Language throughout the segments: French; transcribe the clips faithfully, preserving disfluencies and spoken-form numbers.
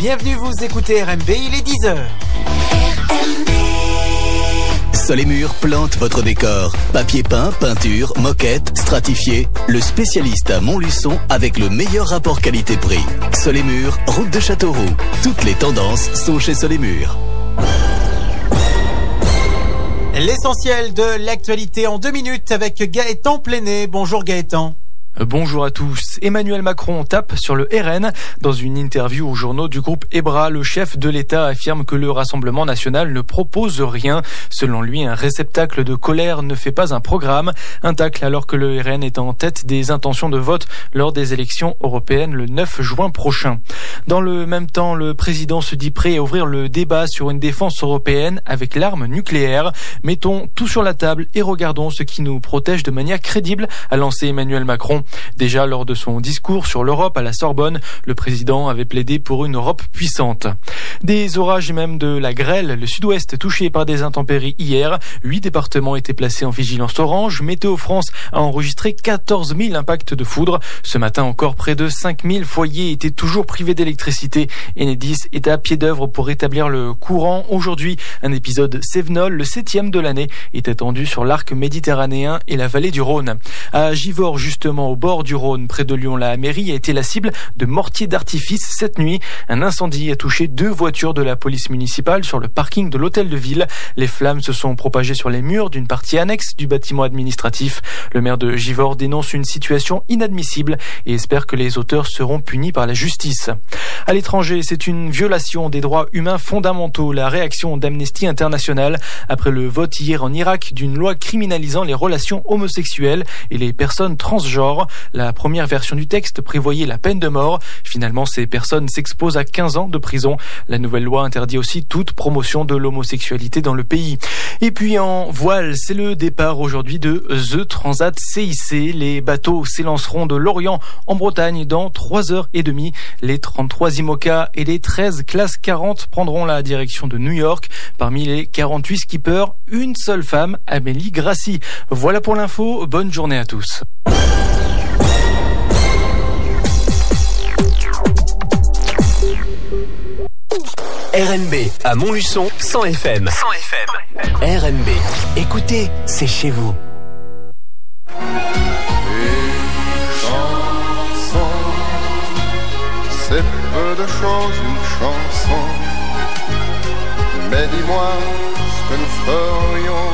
Bienvenue, vous écoutez R M B, il est dix heures. R M B. Soleimur plante votre décor. Papier peint, peinture, moquette, stratifié. Le spécialiste à Montluçon avec le meilleur rapport qualité-prix. Soleimur, route de Châteauroux. Toutes les tendances sont chez Soleimur. L'essentiel de l'actualité en deux minutes avec Gaëtan Pléné. Bonjour Gaëtan. Bonjour à tous. Emmanuel Macron tape sur le R N. Dans une interview aux journaux du groupe EBRA, le chef de l'État affirme que le Rassemblement national ne propose rien. Selon lui, un réceptacle de colère ne fait pas un programme. Un tacle alors que le R N est en tête des intentions de vote lors des élections européennes le neuf juin prochain. Dans le même temps, le président se dit prêt à ouvrir le débat sur une défense européenne avec l'arme nucléaire. Mettons tout sur la table et regardons ce qui nous protège de manière crédible, a lancé Emmanuel Macron. Déjà lors de son discours sur l'Europe à la Sorbonne, le président avait plaidé pour une Europe puissante. Des orages et même de la grêle, le sud-ouest touché par des intempéries hier. Huit départements étaient placés en vigilance orange. Météo France a enregistré quatorze mille impacts de foudre. Ce matin encore, près de cinq mille foyers étaient toujours privés d'électricité. Enedis est à pied d'œuvre pour rétablir le courant. Aujourd'hui, un épisode Cévenol, le septième de l'année, est attendu sur l'arc méditerranéen et la vallée du Rhône. À Givors, justement, au bord du Rhône, près de Lyon, la mairie a été la cible de mortiers d'artifice cette nuit. Un incendie a touché deux voitures de la police municipale sur le parking de l'hôtel de ville. Les flammes se sont propagées sur les murs d'une partie annexe du bâtiment administratif. Le maire de Givors dénonce une situation inadmissible et espère que les auteurs seront punis par la justice. À l'étranger, c'est une violation des droits humains fondamentaux. La réaction d'Amnesty International après le vote hier en Irak d'une loi criminalisant les relations homosexuelles et les personnes transgenres. La première version du texte prévoyait la peine de mort. Finalement, ces personnes s'exposent à quinze ans de prison. La nouvelle loi interdit aussi toute promotion de l'homosexualité dans le pays. Et puis en voile, c'est le départ aujourd'hui de The Transat C I C. Les bateaux s'élanceront de Lorient en Bretagne dans trois heures et demie. Les trente-trois IMOCA et les treize classes quarante prendront la direction de New York. Parmi les quarante-huit skippers, une seule femme, Amélie Grassi. Voilà pour l'info. Bonne journée à tous. R M B à Montluçon, cent F M. cent F M. R M B. Écoutez, c'est chez vous. Une chanson, c'est peu de choses, une chanson. Mais dis-moi ce que nous ferions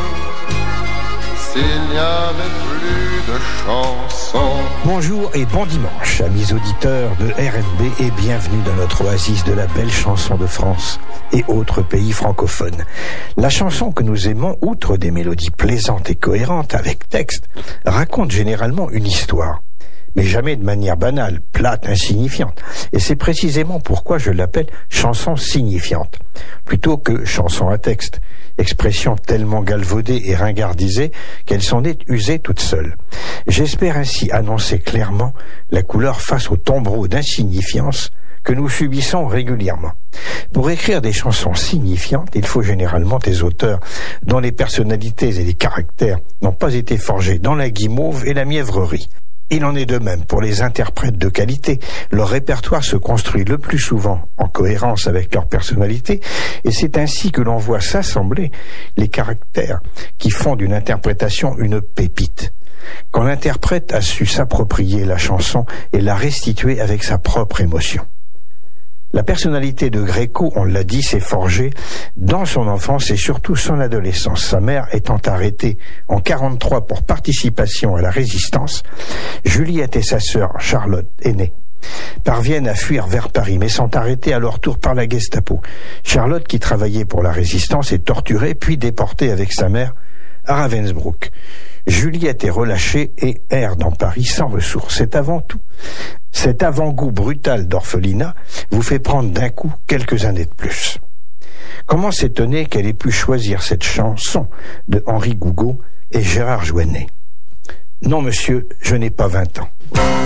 s'il n'y avait plus de chansons. Bonjour et bon dimanche, amis auditeurs de R M B, et bienvenue dans notre oasis de la belle chanson de France et autres pays francophones. La chanson que nous aimons, outre des mélodies plaisantes et cohérentes avec texte, raconte généralement une histoire, mais jamais de manière banale, plate, insignifiante. Et c'est précisément pourquoi je l'appelle chanson signifiante, plutôt que chanson à texte, expression tellement galvaudée et ringardisée qu'elle s'en est usée toute seule. J'espère ainsi annoncer clairement la couleur face au tombereau d'insignifiance que nous subissons régulièrement. Pour écrire des chansons signifiantes, il faut généralement des auteurs dont les personnalités et les caractères n'ont pas été forgés dans la guimauve et la mièvrerie. Il en est de même pour les interprètes de qualité. Leur répertoire se construit le plus souvent en cohérence avec leur personnalité, et c'est ainsi que l'on voit s'assembler les caractères qui font d'une interprétation une pépite. Quand l'interprète a su s'approprier la chanson et la restituer avec sa propre émotion. La personnalité de Gréco, on l'a dit, s'est forgée dans son enfance et surtout son adolescence. Sa mère étant arrêtée en quarante-trois pour participation à la résistance, Juliette et sa sœur Charlotte, aînée, parviennent à fuir vers Paris, mais sont arrêtés à leur tour par la Gestapo. Charlotte, qui travaillait pour la résistance, est torturée puis déportée avec sa mère à Ravensbrück. Juliette est relâchée et erre dans Paris sans ressources. C'est avant tout cet avant-goût brutal d'orphelinat vous fait prendre d'un coup quelques années de plus. Comment s'étonner qu'elle ait pu choisir cette chanson de Henri Gougaud et Gérard Joannet? Non, monsieur, je n'ai pas vingt ans.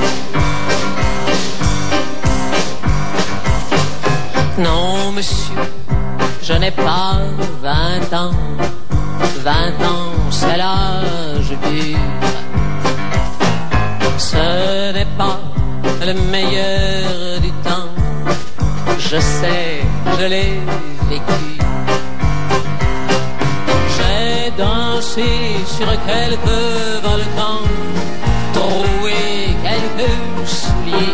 Non, monsieur, je n'ai pas vingt ans. Vingt ans, c'est l'âge dur. Ce n'est pas le meilleur du temps. je sais, je l'ai vécu. J'ai dansé sur quelques volcans, troué quelques souliers.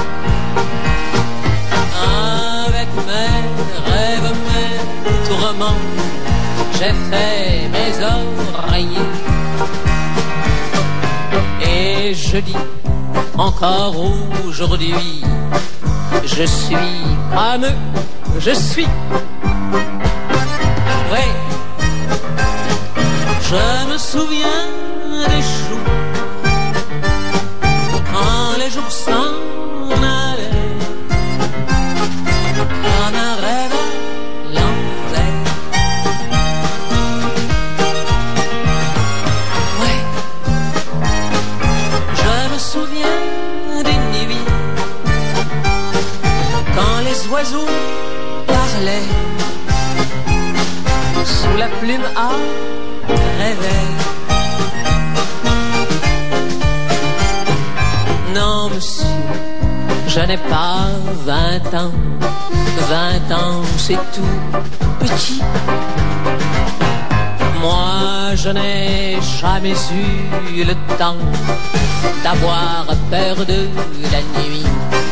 Avec mes rêves, mes tourments, j'ai fait mes oreillers. Et je dis encore aujourd'hui, je suis comme je suis. Oui, je me souviens des jours, quand les jours s'en allaient, comme un rêve à l'envers. Oui, je me souviens des nuits, quand les oiseaux parlaient, sous la plume à réveil. Non, monsieur, je n'ai pas vingt ans. Vingt ans, c'est tout petit. Moi, je n'ai jamais eu le temps d'avoir peur de la nuit.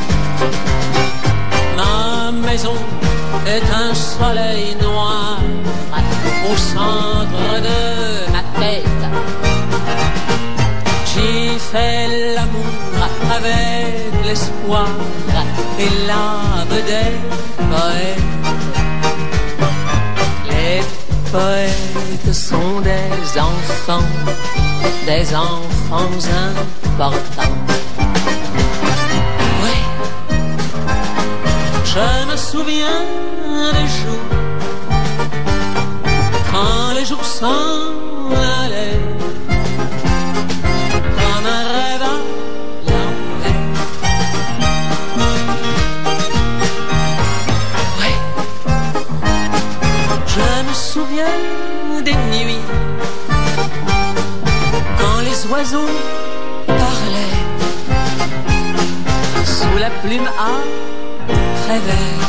Ma maison est un soleil noir au centre de ma tête. J'y fais l'amour avec l'espoir et l'âme des poètes. Les poètes sont des enfants, des enfants importants. Oui, je me souviens des jours, quand les jours s'en allaient, comme un rêve à l'envers. Oui, je me souviens des nuits, quand les oiseaux parlaient, sous la plume à réveil.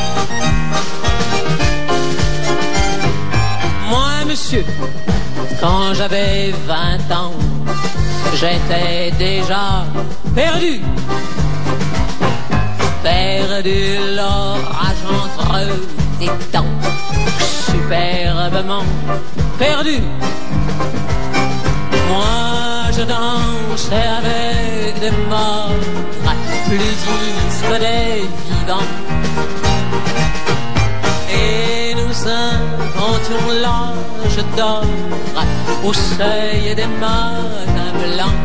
Moi, monsieur, quand j'avais vingt ans, j'étais déjà perdu. Perdu l'orage entre des dents, superbement perdu. Moi, je dansais avec des morts, plus vifs que des vivants. Et nous inventions l'âge d'or au seuil des matins blancs.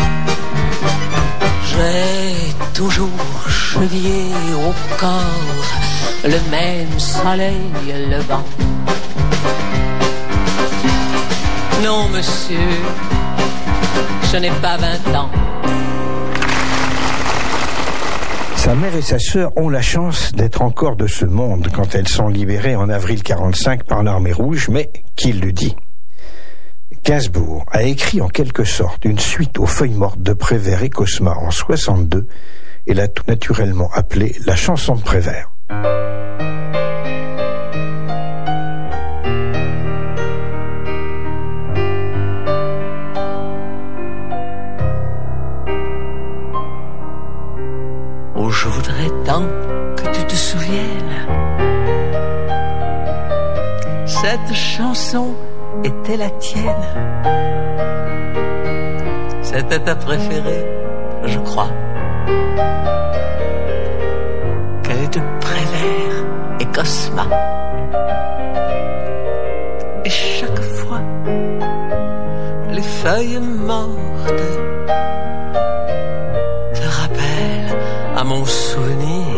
J'ai toujours chevillé au corps le même soleil levant. Non, monsieur, je n'ai pas vingt ans. Sa mère et sa sœur ont la chance d'être encore de ce monde quand elles sont libérées en avril quarante-cinq par l'armée rouge, mais qui le dit? Gainsbourg a écrit en quelque sorte une suite aux feuilles mortes de Prévert et Cosma en soixante-deux et l'a tout naturellement appelée la chanson de Prévert. Oh, je voudrais tant que tu te souviennes. Cette chanson était la tienne. C'était ta préférée, je crois. Qu'elle est de Prévert et Cosma. Et chaque fois, les feuilles mortes te rappellent à mon souvenir.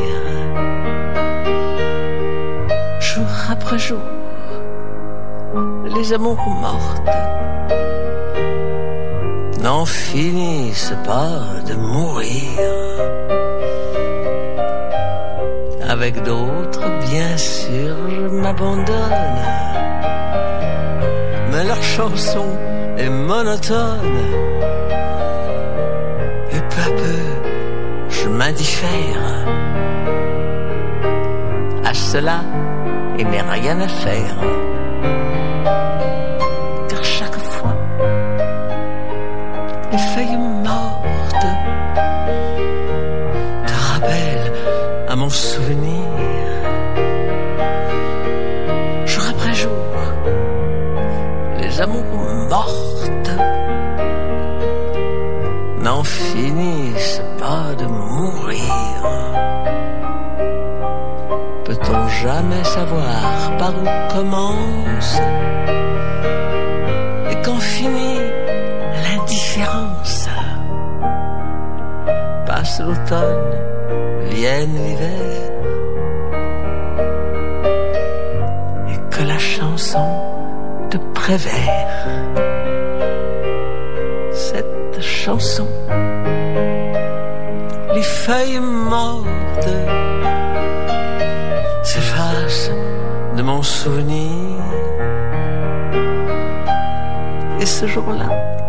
Jour après jour, les amours mortes n'en finissent pas de mourir. Avec d'autres, bien sûr, je m'abandonne, mais leur chanson est monotone. Et peu à peu, je m'indiffère. cela, il n'est rien à faire. Car chaque fois, les feuilles mortes te rappellent à mon souvenir. Jour après jour, les amours mortes n'en finissent pas de mourir. Peut-on jamais savoir par où commence et quand finit l'indifférence? Passe l'automne, vienne l'hiver, et que la chanson te prévère. Cette chanson, les feuilles mortes s'effacent de mon souvenir. Et ce jour-là,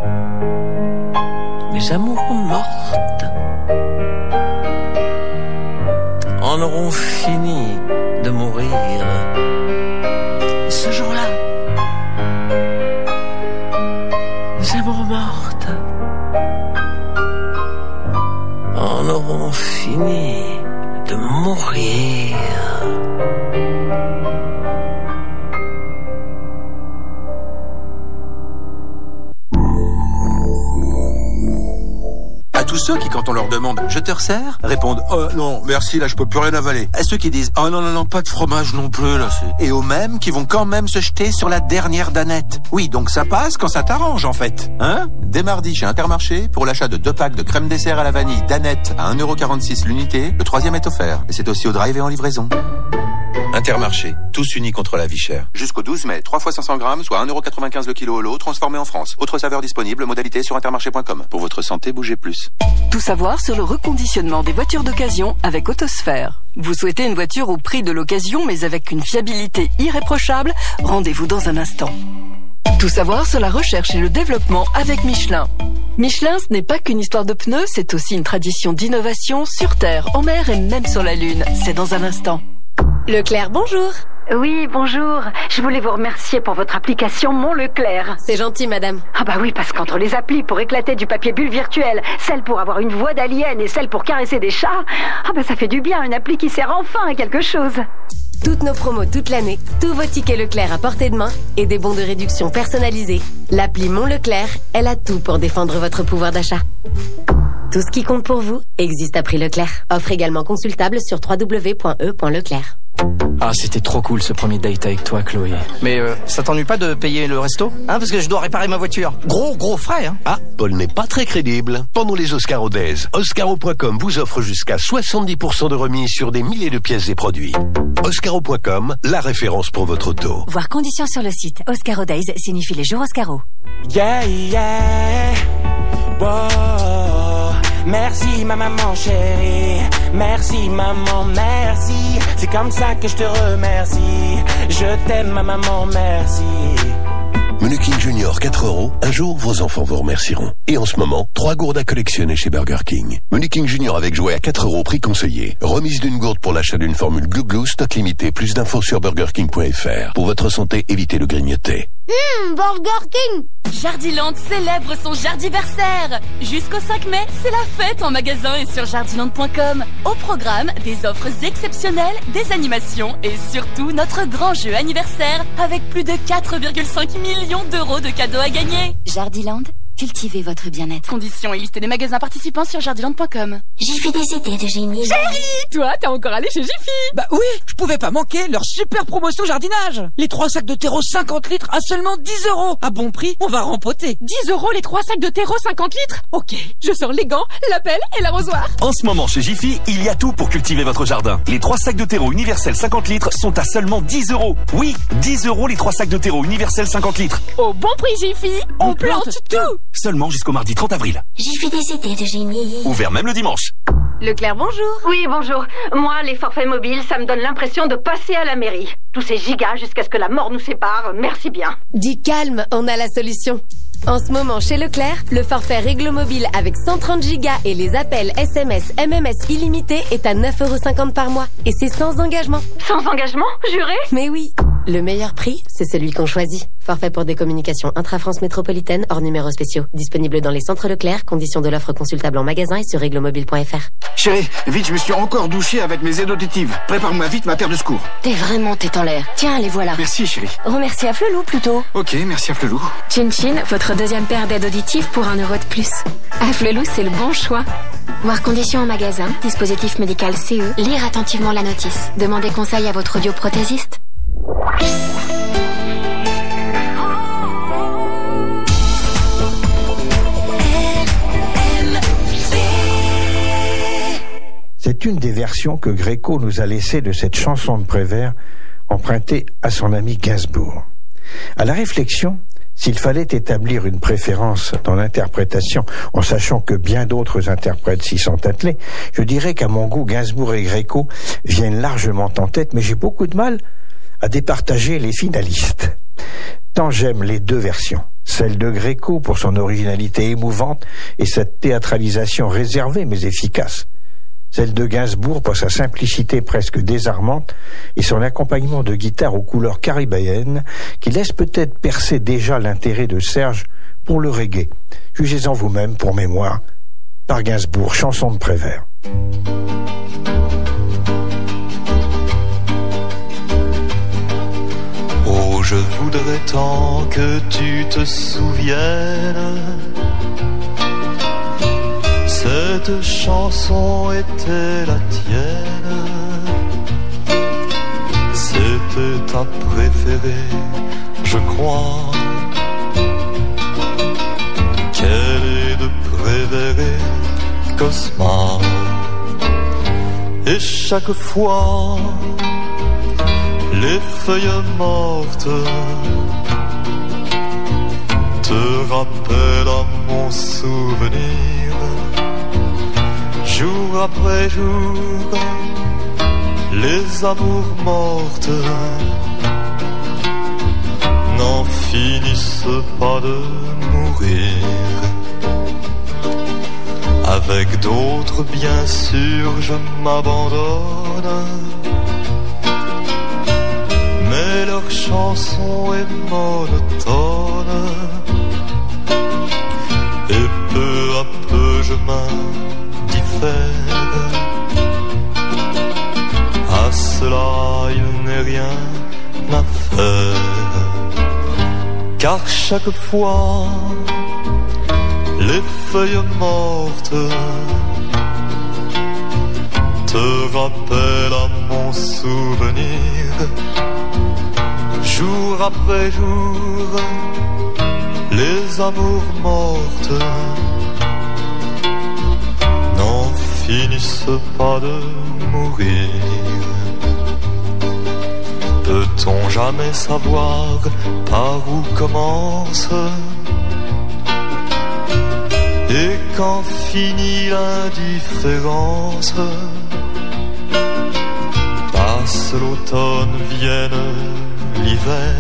mes amours mortes en auront fini de mourir. Et ce jour-là, mes amours mortes en auront fini de mourir. Tous ceux qui, quand on leur demande « je te resserre ?» répondent « oh non, merci, là je peux plus rien avaler ». À ceux qui disent « oh non, non, non, pas de fromage non plus, là c'est... » Et aux mêmes qui vont quand même se jeter sur la dernière danette. Oui, donc ça passe quand ça t'arrange en fait. Hein ? Dès mardi chez Intermarché, pour l'achat de deux packs de crème dessert à la vanille danette à un euro quarante-six l'unité, le troisième est offert. Et c'est aussi au drive et en livraison. Intermarché, tous unis contre la vie chère. Jusqu'au douze mai, trois fois cinq cents grammes, soit un euro quatre-vingt-quinze le kilo au lot, transformé en France. Autre saveur disponible, modalité sur intermarché point com. Pour votre santé, bougez plus. Tout savoir sur le reconditionnement des voitures d'occasion avec Autosphère. Vous souhaitez une voiture au prix de l'occasion mais avec une fiabilité irréprochable? Rendez-vous dans un instant. Tout savoir sur la recherche et le développement avec Michelin. Michelin, ce n'est pas qu'une histoire de pneus, c'est aussi une tradition d'innovation sur Terre, en mer et même sur la Lune. C'est dans un instant. Leclerc, bonjour. Oui, bonjour. Je voulais vous remercier pour votre application Mon Leclerc. C'est gentil, madame. Ah bah oui, parce qu'entre les applis pour éclater du papier bulle virtuel, celle pour avoir une voix d'alien et celle pour caresser des chats, ah bah ça fait du bien, une appli qui sert enfin à quelque chose. Toutes nos promos toute l'année, tous vos tickets Leclerc à portée de main et des bons de réduction personnalisés. L'appli Mon Leclerc, elle a tout pour défendre votre pouvoir d'achat. Tout ce qui compte pour vous existe à prix Leclerc. Offre également consultable sur w w w point e point leclerc. Ah, c'était trop cool ce premier date avec toi, Chloé. Mais euh, ça t'ennuie pas de payer le resto? Hein, parce que je dois réparer ma voiture. Gros, gros frais, hein. Ah, Paul n'est pas très crédible. Pendant les Oscaro Days, Oscaro point com vous offre jusqu'à soixante-dix pour cent de remise sur des milliers de pièces et produits. Oscaro point com, la référence pour votre auto. Voir conditions sur le site. Oscaro Days signifie les jours Oscaro. Yeah, yeah. Wow. Merci ma maman chérie, merci maman, merci. C'est comme ça que je te remercie. Je t'aime ma maman, merci. Menu King Junior quatre euros. Un jour, vos enfants vous remercieront. Et en ce moment, trois gourdes à collectionner chez Burger King. Menu King Junior avec jouet à quatre euros, prix conseillé. Remise d'une gourde pour l'achat d'une formule Glou Glou, stock limité. Plus d'infos sur burger king point f r. Pour votre santé, évitez le grignoter. Hum, Burger King. Jardiland célèbre son jardiversaire. Jusqu'au cinq mai, c'est la fête en magasin et sur jardiland point com. Au programme, des offres exceptionnelles, des animations et surtout notre grand jeu anniversaire avec plus de quatre virgule cinq millions d'euros de cadeaux à gagner. Jardiland, cultivez votre bien-être. Conditions et liste des magasins participants sur jardiland point com. Jiffy des idées de génie. Chérie, toi, t'es encore allé chez Jiffy? Bah oui, je pouvais pas manquer leur super promotion jardinage. Les trois sacs de terreau cinquante litres à seulement dix euros. À bon prix, on va rempoter. dix euros les trois sacs de terreau cinquante litres? Ok, je sors les gants, la pelle et l'arrosoir. En ce moment, chez Jiffy, il y a tout pour cultiver votre jardin. Les trois sacs de terreau universel cinquante litres sont à seulement dix euros. Oui, dix euros les trois sacs de terreau universel cinquante litres. Au bon prix Jiffy, on, on plante, plante tout. Seulement jusqu'au mardi trente avril. Jiffy des idées de génie. Ouvert même le dimanche. Leclerc, bonjour. Oui, bonjour. Moi, les forfaits mobiles, ça me donne l'impression de passer à la mairie. Tous ces gigas jusqu'à ce que la mort nous sépare, merci bien. Dis calme, on a la solution. En ce moment, chez Leclerc, le forfait Réglo Mobile avec cent trente gigas et les appels S M S, M M S illimités est à neuf euros cinquante par mois. Et c'est sans engagement. Sans engagement, juré? Mais oui. Le meilleur prix, c'est celui qu'on choisit. Forfait pour des communications intra-France métropolitaine hors numéros spéciaux. Disponible dans les centres Leclerc. Conditions de l'offre consultable en magasin et sur réglomobile point F R. Chérie, vite, je me suis encore douché avec mes aides auditives. Prépare-moi vite ma paire de secours. T'es vraiment tête en l'air. Tiens, les voilà. Merci, chérie. Remercie à Flelou plutôt. Ok, merci à Flelou. Chin Chin, votre deuxième paire d'aides auditives pour un euro de plus. À Flelou, c'est le bon choix. Voir conditions en magasin, dispositif médical C E, lire attentivement la notice. Demandez conseil à votre audioprothésiste. C'est une des versions que Gréco nous a laissées de cette chanson de Prévert empruntée à son ami Gainsbourg. À la réflexion, s'il fallait établir une préférence dans l'interprétation, en sachant que bien d'autres interprètes s'y sont attelés, je dirais qu'à mon goût, Gainsbourg et Gréco viennent largement en tête, mais j'ai beaucoup de mal à départager les finalistes. Tant j'aime les deux versions, celle de Gréco pour son originalité émouvante et sa théâtralisation réservée mais efficace, celle de Gainsbourg pour sa simplicité presque désarmante et son accompagnement de guitare aux couleurs caribéennes qui laisse peut-être percer déjà l'intérêt de Serge pour le reggae. Jugez-en vous-même pour mémoire, par Gainsbourg, chanson de Prévert. Oh, je voudrais tant que tu te souviennes, cette chanson était la tienne, c'était ta préférée, je crois, qu'elle est de Prévert et Cosma. Et chaque fois, les feuilles mortes te rappellent à mon souvenir. Jour après jour, les amours mortes n'en finissent pas de mourir. Avec d'autres, bien sûr, je m'abandonne, mais leur chanson est monotone, et peu à peu je m'indiffère. À cela il n'est rien à faire, car chaque fois les feuilles mortes te rappellent à mon souvenir. Jour après jour, les amours mortes n'en finissent pas de mourir. Peut-on jamais savoir par où commence et quand finit l'indifférence? Passe l'automne, vienne l'hiver,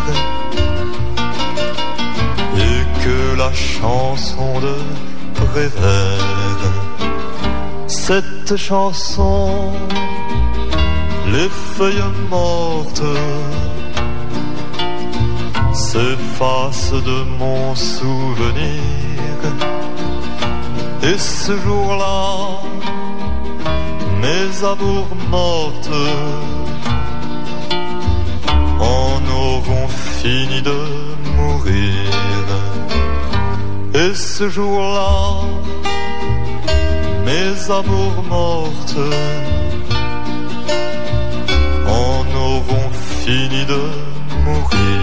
et que la chanson de Prévert, cette chanson, les feuilles mortes s'effacent de mon souvenir. Et ce jour-là, mes amours mortes en auront fini de mourir. Et ce jour-là, mes amours mortes en auront fini de mourir.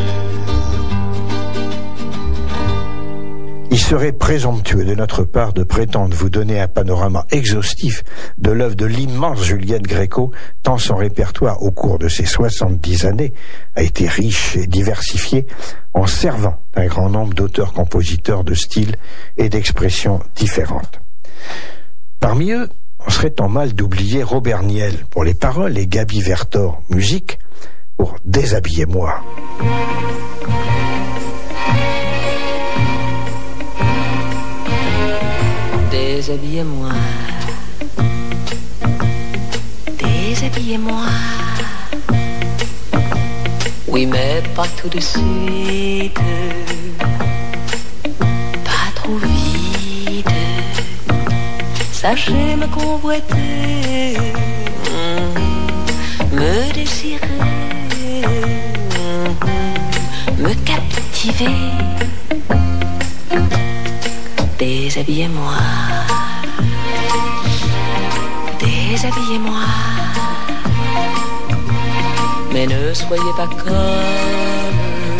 Il serait présomptueux de notre part de prétendre vous donner un panorama exhaustif de l'œuvre de l'immense Juliette Gréco, tant son répertoire au cours de ses soixante-dix années a été riche et diversifié en servant d'un grand nombre d'auteurs-compositeurs de styles et d'expressions différentes. Parmi eux, on serait en mal d'oublier Robert Niel pour les paroles et Gaby Vertor, musique, pour Déshabillez-moi. Déshabillez-moi, déshabillez-moi. Oui, mais pas tout de suite, pas trop vite. Sachez me convoiter, me désirer, me captiver. Déshabillez-moi, déshabillez-moi. Mais ne soyez pas comme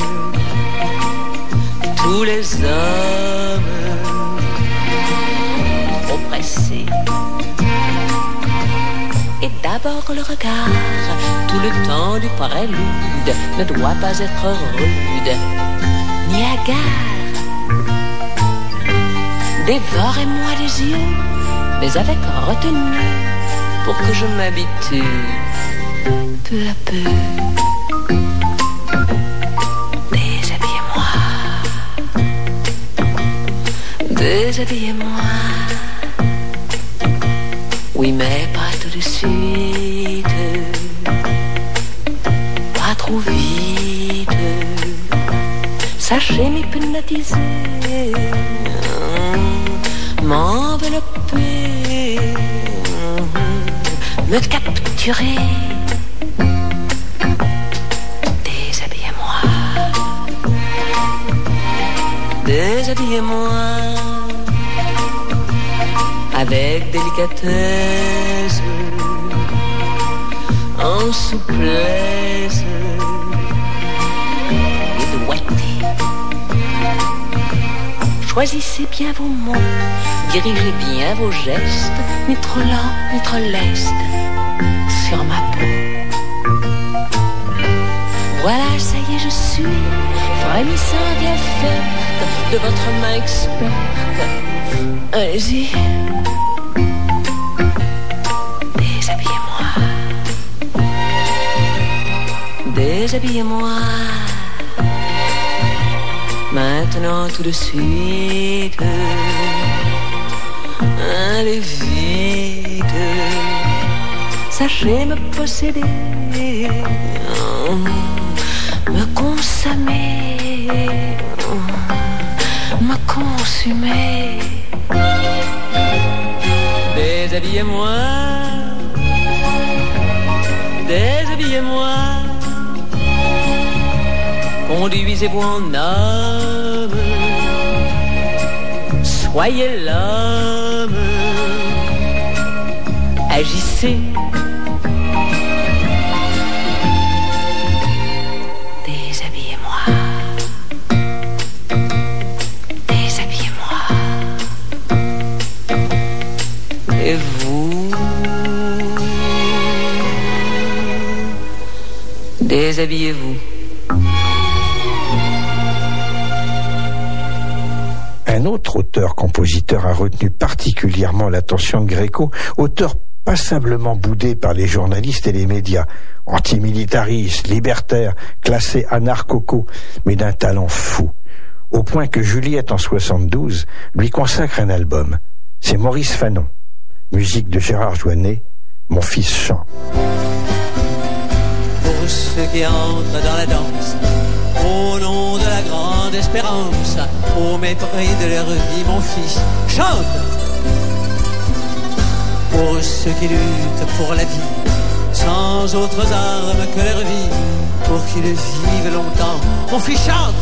tous les hommes, trop pressés. Et d'abord le regard, tout le temps du prélude, ne doit pas être rude, ni hagard. Dévorez-moi les yeux, mais avec retenue, pour que je m'habitue peu à peu. Déshabillez-moi, déshabillez-moi. Oui, mais pas tout de suite, pas trop vite. Sachez m'hypnotiser, m'envelopper, me capturer. Déshabillez-moi, déshabillez-moi. Avec délicatesse, en souplesse et doigté. Choisissez bien vos mots, dirigez bien vos gestes, ni trop lent, ni trop leste, sur ma peau. Voilà, ça y est, je suis frémissante et offerte de votre main experte. Allez-y. Déshabillez-moi, déshabillez-moi. Maintenant tout de suite, allez vite. Sachez me posséder, me consommer, me consumer. Déshabillez-moi, déshabillez-moi. Conduisez-vous en homme, soyez l'homme, agissez. Déshabillez-moi, déshabillez-moi. Et vous, déshabillez-vous. Un autre auteur-compositeur a retenu particulièrement l'attention de Gréco, auteur passablement boudé par les journalistes et les médias, antimilitariste, libertaire, classé anarchoco, mais d'un talent fou, au point que Juliette en soixante-douze lui consacre un album. C'est Maurice Fanon, musique de Gérard Joannet, Mon fils chante. Pour ceux qui entrent dans la danse, au nom de la grande espérance, au mépris de leur vie, mon fils chante. Pour ceux qui luttent pour la vie, sans autres armes que leur vie, pour qu'ils vivent longtemps, mon fils chante.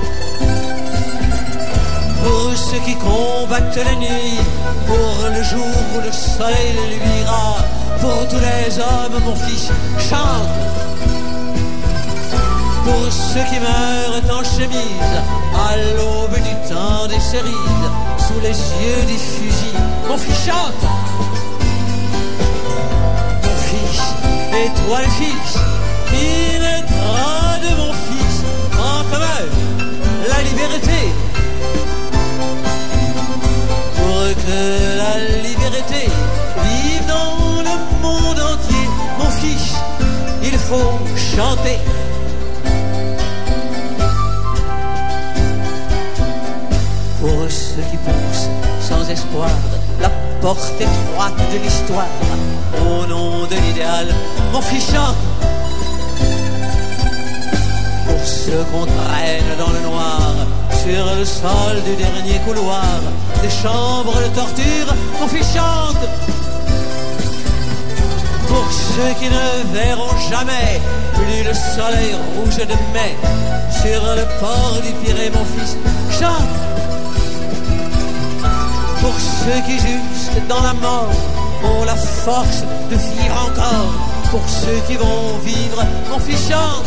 Pour ceux qui combattent la nuit, pour le jour où le soleil luira, pour tous les hommes, mon fils chante. Pour ceux qui meurent en chemise, à l'aube du temps des cerises, sous les yeux des fusils, mon fils chante. Mon fils, et toi le fils, qui naîtra de mon fils, en commun la liberté. Pour que la liberté vive dans le monde entier. Mon fils, il faut chanter. Pour ceux qui poussent sans espoir la porte étroite de l'histoire, au nom de l'idéal, mon fils chante. Pour ceux qu'on traîne dans le noir, sur le sol du dernier couloir, des chambres de torture, mon fils chante. Pour ceux qui ne verront jamais plus le soleil rouge de mai, sur le port du Pirée, mon fils chante. Pour ceux qui juste dans la mort ont la force de vivre encore, pour ceux qui vont vivre, mon fils chante.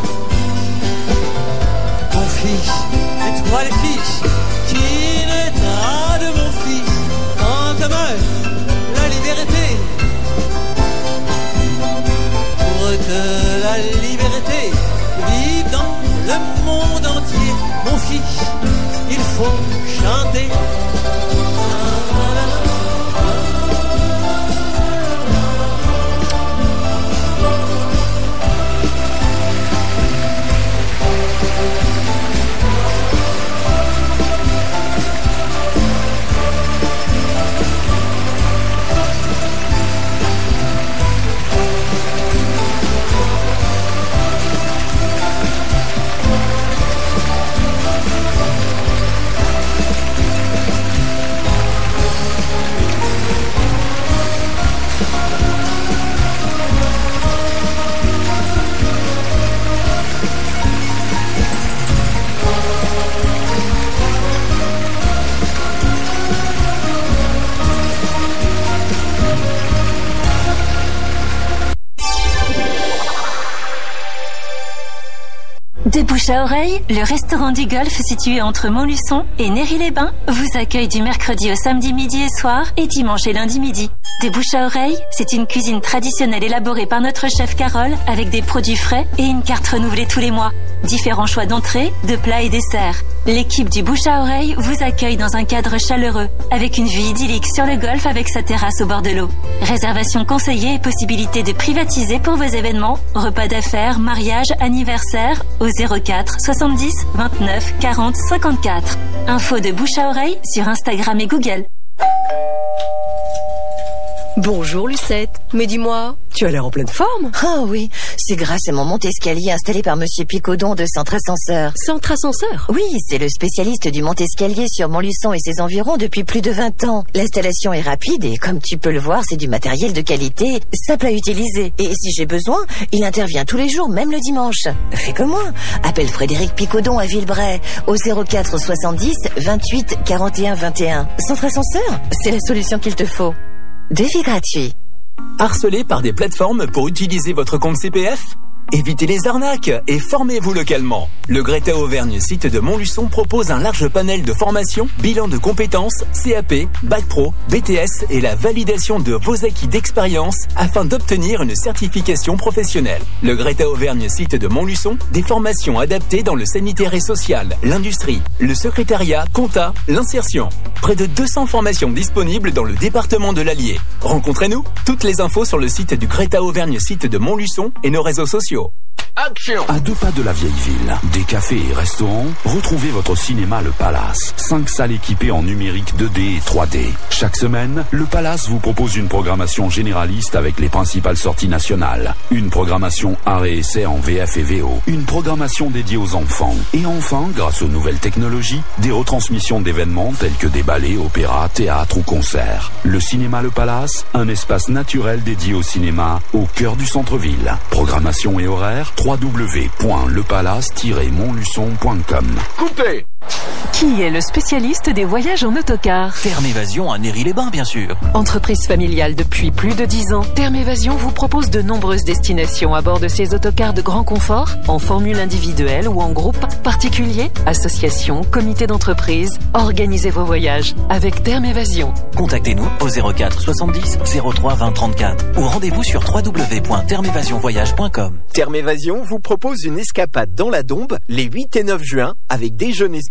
Mon fils, et toi les fils, qui naîtra de mon fils, en commun la liberté. Pour que la liberté vive dans le monde entier, mon fils, il faut chanter. De bouche à oreille, le restaurant du Golfe situé entre Montluçon et Néry-les-Bains vous accueille du mercredi au samedi midi et soir et dimanche et lundi midi. De bouche à oreille, c'est une cuisine traditionnelle élaborée par notre chef Carole avec des produits frais et une carte renouvelée tous les mois. Différents choix d'entrées, de plats et desserts. L'équipe du bouche à oreille vous accueille dans un cadre chaleureux avec une vue idyllique sur le golfe avec sa terrasse au bord de l'eau. Réservation conseillée et possibilité de privatiser pour vos événements, repas d'affaires, mariage, anniversaire au zéro quatre soixante-dix vingt-neuf quarante cinquante-quatre. Info de bouche à oreille sur Instagram et Google. Bonjour Lucette, mais dis-moi, tu as l'air en pleine forme. Ah oui, c'est grâce à mon monte-escalier installé par Monsieur Picodon de Centre Ascenseur. Centre Ascenseur? Oui, c'est le spécialiste du monte-escalier sur Montluçon et ses environs depuis plus de vingt ans. L'installation est rapide et comme tu peux le voir, c'est du matériel de qualité, simple à utiliser. Et si j'ai besoin, il intervient tous les jours, même le dimanche. Fais comme moi, appelle Frédéric Picodon à Villebray au zéro quatre soixante-dix vingt-huit quarante et un vingt et un. Centre Ascenseur, c'est la solution qu'il te faut. Devis gratuit. Harcelé par des plateformes pour utiliser votre compte C P F ? Évitez les arnaques et formez-vous localement. Le Greta Auvergne site de Montluçon propose un large panel de formations, bilan de compétences, C A P, Bac Pro, B T S et la validation de vos acquis d'expérience afin d'obtenir une certification professionnelle. Le Greta Auvergne site de Montluçon, des formations adaptées dans le sanitaire et social, l'industrie, le secrétariat, compta, l'insertion. Près de deux cents formations disponibles dans le département de l'Allier. Rencontrez-nous, toutes les infos sur le site du Greta Auvergne site de Montluçon et nos réseaux sociaux. Action! À deux pas de la vieille ville, des cafés et restaurants, retrouvez votre cinéma Le Palace. Cinq salles équipées en numérique deux D et trois D. Chaque semaine, Le Palace vous propose une programmation généraliste avec les principales sorties nationales. Une programmation art et essai en V F et V O. Une programmation dédiée aux enfants. Et enfin, grâce aux nouvelles technologies, des retransmissions d'événements tels que des ballets, opéras, théâtres ou concerts. Le cinéma Le Palace, un espace naturel dédié au cinéma au cœur du centre-ville. Programmation et horaire w w w point le palace tiret montluçon point com. Coupé! Qui est le spécialiste des voyages en autocar? Terme Évasion à Néry-les-Bains, bien sûr. Entreprise familiale depuis plus de dix ans, Terme Évasion vous propose de nombreuses destinations à bord de ces autocars de grand confort, en formule individuelle ou en groupe, particulier, association, comité d'entreprise. Organisez vos voyages avec Terme Évasion. Contactez-nous au zéro quatre soixante-dix zéro trois vingt trente-quatre ou rendez-vous sur w w w point terme évasion voyage point com. Terme Évasion vous propose une escapade dans la Dombe les huit et neuf juin avec déjeuner spécial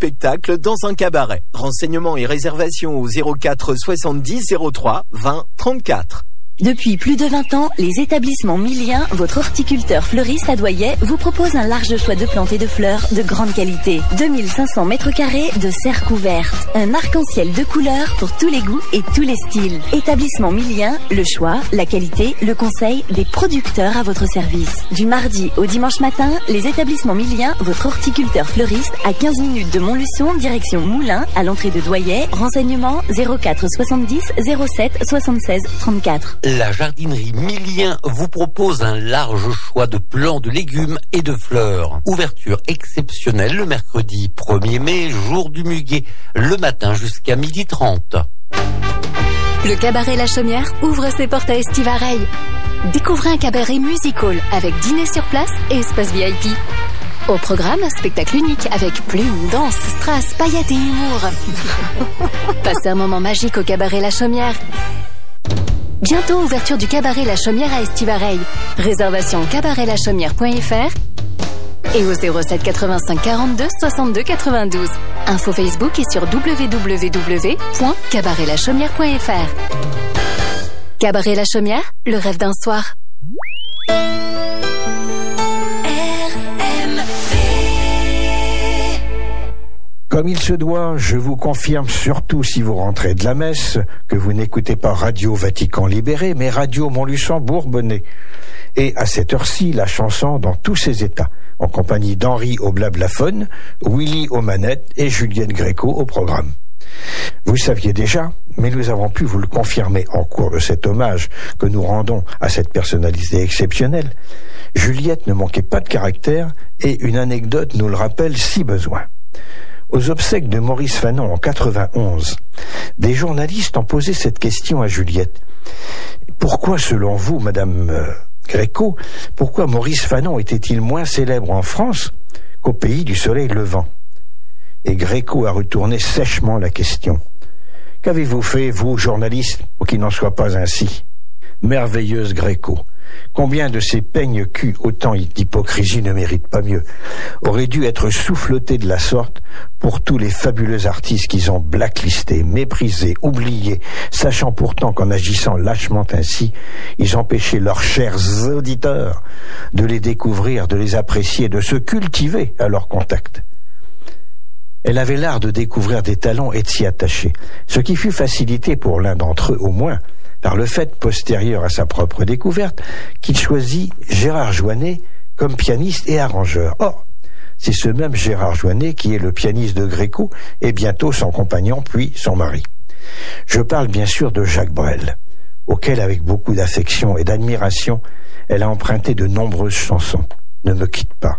spectacle dans un cabaret. Renseignements et réservations au zéro quatre soixante-dix zéro trois vingt trente-quatre. Depuis plus de vingt ans, les établissements Millien, votre horticulteur fleuriste à Doyet, vous propose un large choix de plantes et de fleurs de grande qualité. deux mille cinq cents mètres carrés de serres couvertes. Un arc-en-ciel de couleurs pour tous les goûts et tous les styles. Établissement Millien, le choix, la qualité, le conseil des producteurs à votre service. Du mardi au dimanche matin, les établissements Millien, votre horticulteur fleuriste, à quinze minutes de Montluçon, direction Moulins, à l'entrée de Doyet. Renseignements zéro quatre soixante-dix zéro sept soixante-seize trente-quatre. La jardinerie Millien vous propose un large choix de plants de légumes et de fleurs. Ouverture exceptionnelle le mercredi premier mai, jour du muguet, le matin jusqu'à midi trente. Le cabaret La Chaumière ouvre ses portes à Estivareil. Découvrez un cabaret musical avec dîner sur place et espace V I P. Au programme, spectacle unique avec plumes, danse, strass, paillettes et humour. Passez un moment magique au cabaret La Chaumière. Bientôt ouverture du cabaret La Chaumière à Estivareil. Réservation cabaret la chaumière point f r et au zéro sept quatre-vingt-cinq quarante-deux soixante-deux quatre-vingt-douze. Info Facebook et sur w w w point cabaret la chaumière point f r. Cabaret La Chaumière, le rêve d'un soir. Comme il se doit, je vous confirme, surtout si vous rentrez de la messe, que vous n'écoutez pas Radio Vatican Libéré, mais Radio Montluçon Bourbonnais. Et à cette heure-ci, la chanson dans tous ses états, en compagnie d'Henri au blablaphone, Willy aux manettes et Juliette Gréco au programme. Vous saviez déjà, mais nous avons pu vous le confirmer en cours de cet hommage que nous rendons à cette personnalité exceptionnelle. Juliette ne manquait pas de caractère et une anecdote nous le rappelle si besoin. Aux obsèques de Maurice Fanon en quatre-vingt-onze, des journalistes ont posé cette question à Juliette. Pourquoi, selon vous, Madame euh, Gréco, pourquoi Maurice Fanon était-il moins célèbre en France qu'au pays du soleil levant? Et Gréco a retourné sèchement la question. Qu'avez-vous fait, vous, journalistes, pour qu'il n'en soit pas ainsi? Merveilleuse Gréco. Combien de ces peignes culs, autant d'hypocrisie ne méritent pas mieux, auraient dû être souffletés de la sorte pour tous les fabuleux artistes qu'ils ont blacklistés, méprisés, oubliés, sachant pourtant qu'en agissant lâchement ainsi, ils empêchaient leurs chers auditeurs de les découvrir, de les apprécier, de se cultiver à leur contact. Elle avait l'art de découvrir des talents et de s'y attacher, ce qui fut facilité pour l'un d'entre eux au moins, par le fait postérieur à sa propre découverte qu'il choisit Gérard Joannet comme pianiste et arrangeur. Or, c'est ce même Gérard Joannet qui est le pianiste de Gréco et bientôt son compagnon puis son mari. Je parle bien sûr de Jacques Brel, auquel avec beaucoup d'affection et d'admiration, elle a emprunté de nombreuses chansons. Ne me quitte pas.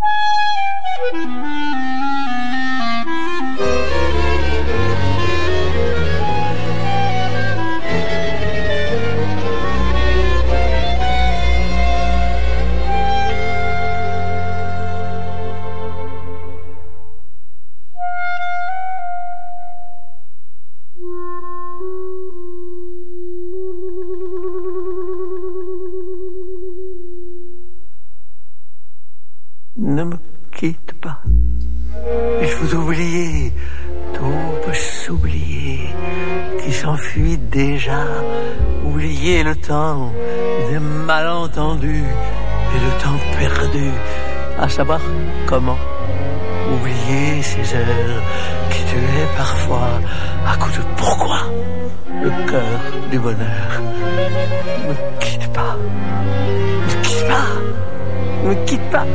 Ne me quitte pas. Il faut oublier, tout peut s'oublier, qui s'enfuit déjà. Oublier le temps des malentendus et le temps perdu, à savoir comment. Oublier ces heures qui tuaient parfois à coups de pourquoi le cœur du bonheur. Ne me quitte pas. Ne me quitte pas. Ne me quitte pas.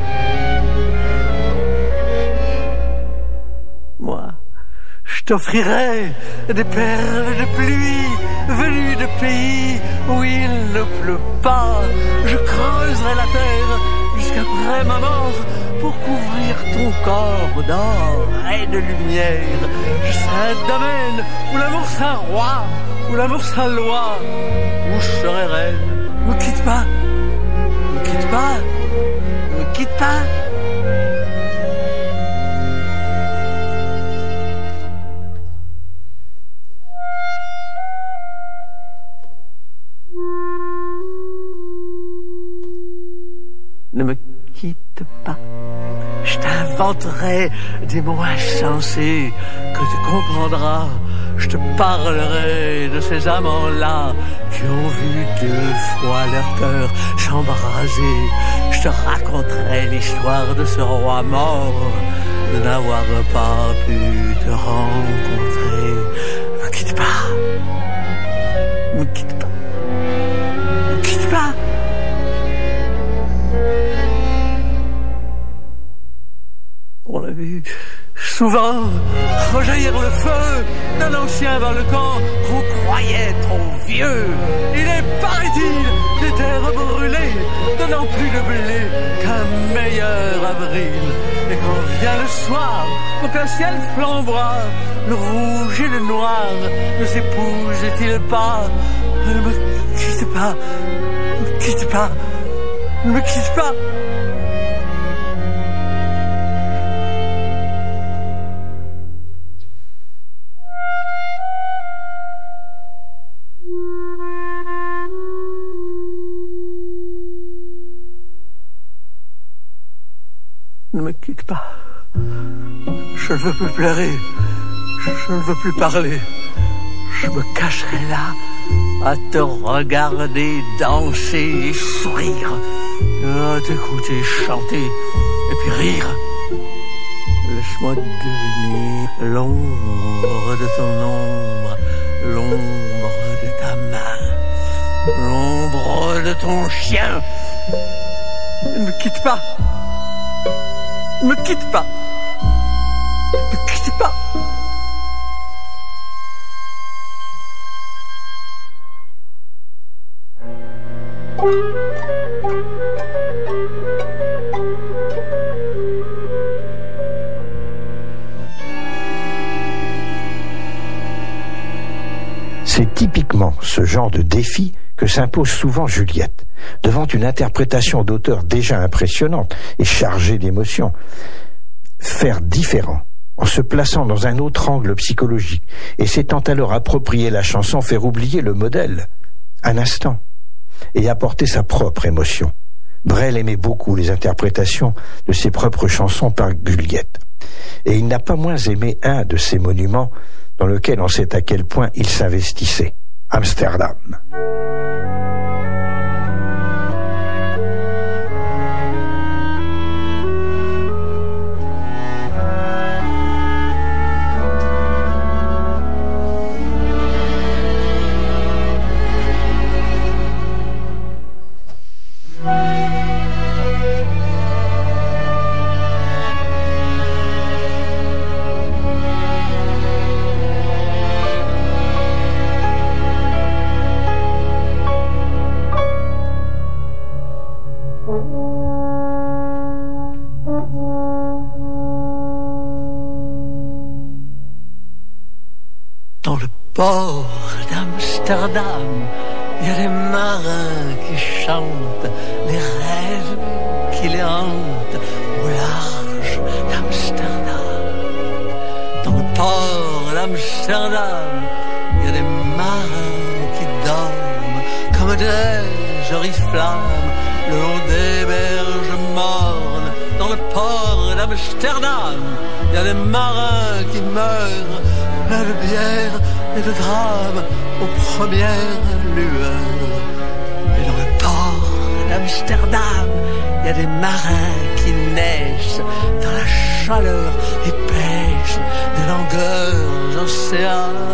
Moi, je t'offrirai des perles de pluie venues de pays où il ne pleut pas. Je creuserai la terre jusqu'après ma mort pour couvrir ton corps d'or et de lumière. Je serai un domaine où l'amour sera roi, où l'amour sera loi, où je serai reine. Ne me quitte pas. Ne me quitte pas. Ne me quitte pas. Ne me quitte pas. Je t'invente j'inventerai des mots insensés que tu comprendras. Je te parlerai de ces amants-là qui ont vu deux fois leur cœur s'embraser. Je te raconterai l'histoire de ce roi mort, de n'avoir pas pu te rencontrer. Ne me quitte pas. Ne me quitte pas. Ne me quitte pas. On a vu souvent rejaillir le feu d'un ancien volcan qu'on croyait trop vieux. Il est, paraît-il, des terres brûlées, donnant plus de blé qu'un meilleur avril. Et quand vient le soir, au qu'un ciel flamboie, le rouge et le noir ne s'épousent-ils pas? Ne me quitte pas, ne me quitte pas, ne me quitte pas. Ne me quitte pas. Je ne veux plus pleurer. Je ne veux plus parler. Je me cacherai là à te regarder danser et sourire, à t'écouter chanter et puis rire. Laisse-moi devenir l'ombre de ton ombre, l'ombre de ta main, l'ombre de ton chien. Ne me quitte pas. Ne me quitte pas. Ne me quitte pas. C'est typiquement ce genre de défi que s'impose souvent Juliette, devant une interprétation d'auteur déjà impressionnante et chargée d'émotions. Faire différent, en se plaçant dans un autre angle psychologique, et s'étant alors approprié la chanson, faire oublier le modèle, un instant, et apporter sa propre émotion. Brel aimait beaucoup les interprétations de ses propres chansons par Juliette, et il n'a pas moins aimé un de ces monuments dans lequel on sait à quel point il s'investissait, Amsterdam. Dans le port d'Amsterdam, il y a des marins qui chantent, des rêves qui les hantent au large d'Amsterdam. Dans le port d'Amsterdam, il y a des marins qui dorment comme des oriflammes le long des berges mornes. Dans le port d'Amsterdam, il y a des marins qui meurent de bière et de drames aux premières lueurs. Et dans le port d'Amsterdam, il y a des marins qui naissent dans la chaleur épaisse des longueurs océans.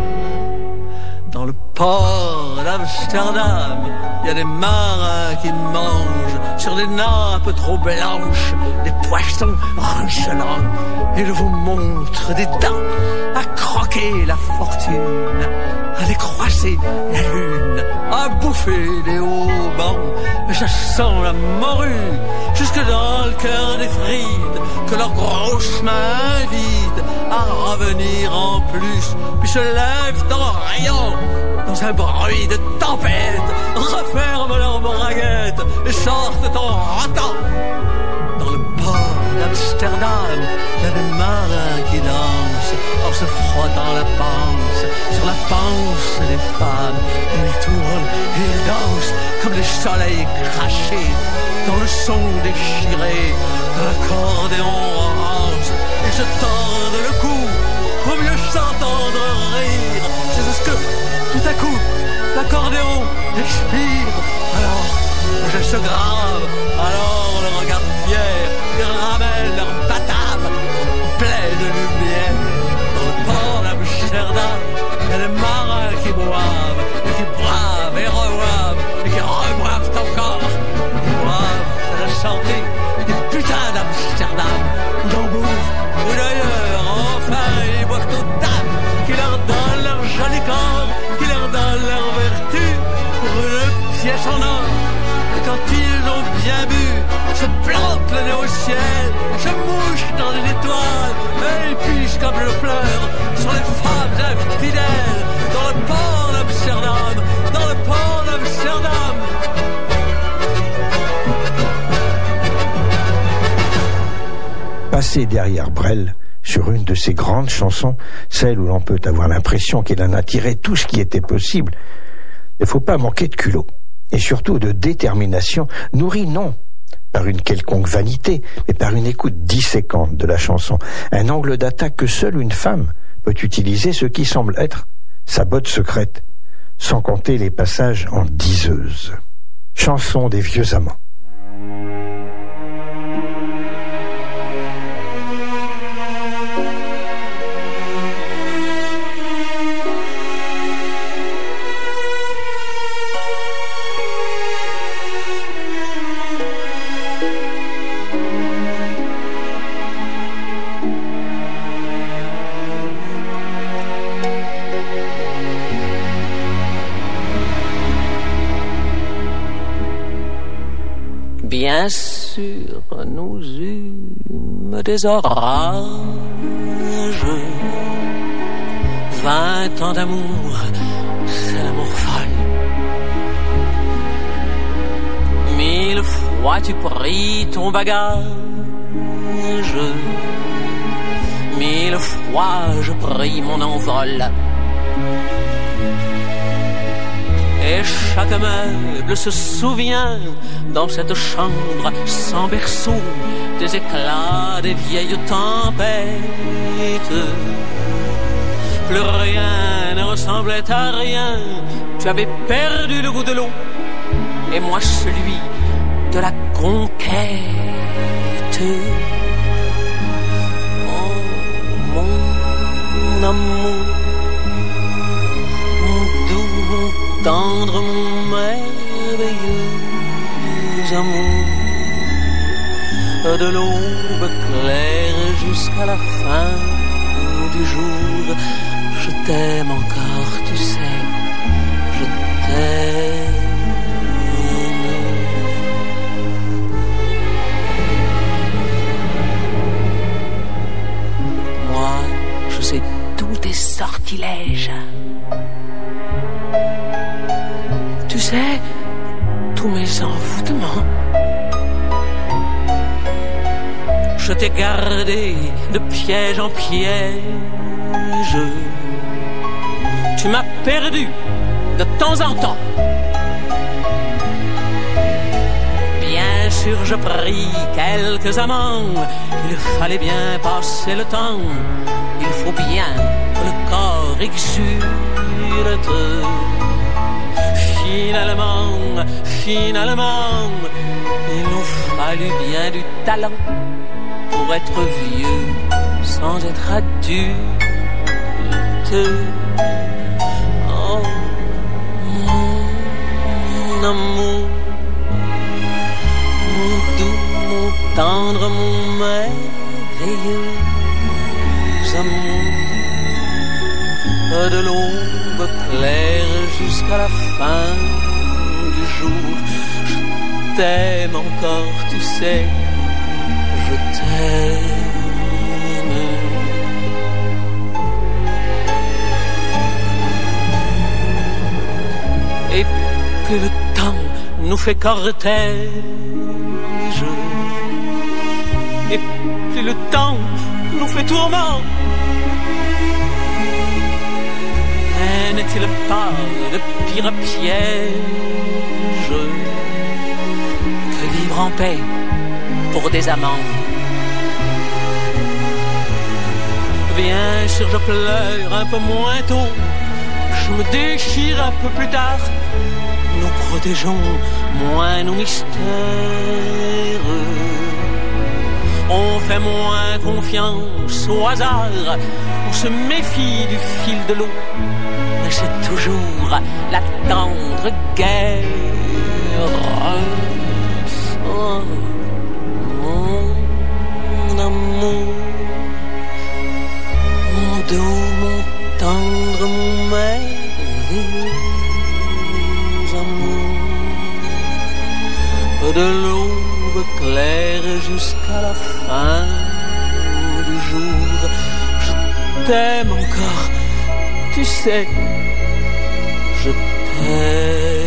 Dans le port d'Amsterdam, il y a des marins qui mangent sur des nappes trop blanches des poissons ruisselants. Ils vous montrent des dents à croquer la fortune, à décroiser la lune, à bouffer des haubans. Et ça sent la morue jusque dans le cœur des frides, que leurs grosses mains invitent à revenir en plus, puis se lèvent en riant dans un bruit de tempête, referment leurs braguettes et sortent en rotant. Dans le port d'Amsterdam, il y a des marins qui dansent en se frottant la panse sur la panse des femmes. Ils tournent et ils dansent comme les soleils crachés dans le son déchiré de l'accordéon orange. Et je torde le cou pour mieux s'entendre rire. C'est parce que tout à coup l'accordéon expire. Alors le geste grave, alors le regard fier, ils ramènent leur batave pleine de lumière. Dans le port d'Amsterdam, il y a des marins qui boivent, et qui bravent et revoivent, et qui reboivent encore. Ils boivent à la santé des putains d'Amsterdam, ou d'Hambourg, ou d'ailleurs. Enfin, ils boivent aux dames qui leur donnent leur joli corps, qui leur donnent leur vertu pour une pièce en or. Et quand ils ont bien bu, se plantent le nez au ciel, se mouchent dans les étoiles, et ils pichent comme je pleure sur les femmes infidèles dans le port d'Amsterdam, dans le port d'Amsterdam. Passé derrière Brel, sur une de ses grandes chansons, celle où l'on peut avoir l'impression qu'il en a tiré tout ce qui était possible, il ne faut pas manquer de culot, et surtout de détermination, nourrie non par une quelconque vanité, mais par une écoute disséquante de la chanson, un angle d'attaque que seule une femme peut utiliser, ce qui semble être sa botte secrète, sans compter les passages en diseuse. Chanson des vieux amants. Bien sûr, nous eûmes des orages, vingt ans d'amour, c'est l'amour folle. Mille fois tu pris ton bagage, mille fois je pris mon envol. Et chaque meuble se souvient dans cette chambre sans berceau des éclats des vieilles tempêtes. Plus rien ne ressemblait à rien. Tu avais perdu le goût de l'eau et moi celui de la conquête. Oh mon amour, mon doux, mon tendre, mon merveilleux amour, de l'aube claire jusqu'à la fin du jour, je t'aime encore, tu sais, je t'aime. Moi, je sais tous tes sortilèges. Tu sais, tous mes envoûtements. Je t'ai gardé de piège en piège. Tu m'as perdu de temps en temps. Bien sûr, je pris quelques amants. Il fallait bien passer le temps. Il faut bien que le corps exulte. Finalement, finalement, il nous fallut bien du talent pour être vieux sans être adulte. Oh, mon amour, mon doux, mon tendre, mon merveilleux amour, de l'aube claire jusqu'à la fin du jour. Je t'aime encore, tu sais, je t'aime. Et que le temps nous fait cortège, et plus le temps nous fait tourment. Mais n'est-il pas le pire piège que vivre en paix pour des amants? Bien sûr, je pleure un peu moins tôt, je me déchire un peu plus tard. Nous protégeons moins nos mystères. On fait moins confiance au hasard. On se méfie du fil de l'eau. Mais c'est toujours la tendre guerre. Oh, mon amour, mon doux, mon tendre, mon merveilleux amour. De l'aube claire jusqu'à la fin du jour, je t'aime encore, tu sais, je t'aime.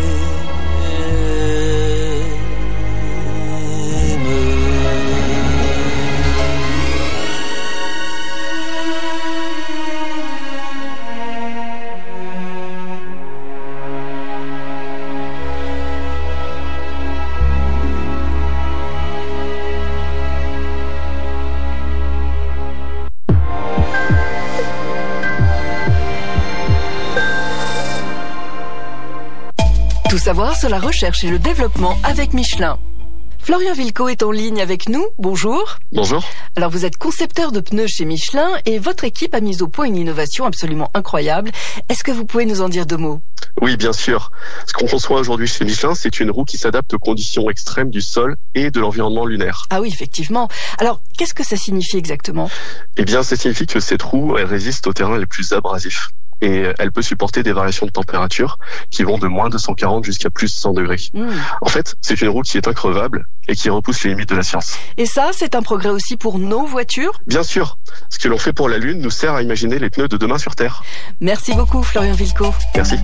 Tout savoir sur la recherche et le développement avec Michelin. Florian Vilco est en ligne avec nous. Bonjour. Bonjour. Alors vous êtes concepteur de pneus chez Michelin et votre équipe a mis au point une innovation absolument incroyable. Est-ce que vous pouvez nous en dire deux mots ? Oui, bien sûr. Ce qu'on conçoit aujourd'hui chez Michelin, c'est une roue qui s'adapte aux conditions extrêmes du sol et de l'environnement lunaire. Ah oui, effectivement. Alors, qu'est-ce que ça signifie exactement ? Eh bien, ça signifie que cette roue, elle résiste aux terrains les plus abrasifs. Et elle peut supporter des variations de température qui vont de moins deux cent quarante jusqu'à plus cent degrés. Mmh. En fait, c'est une roue qui est increvable et qui repousse les limites de la science. Et ça, c'est un progrès aussi pour nos voitures ? Bien sûr. Ce que l'on fait pour la Lune nous sert à imaginer les pneus de demain sur Terre. Merci beaucoup, Florian Vilco. Merci.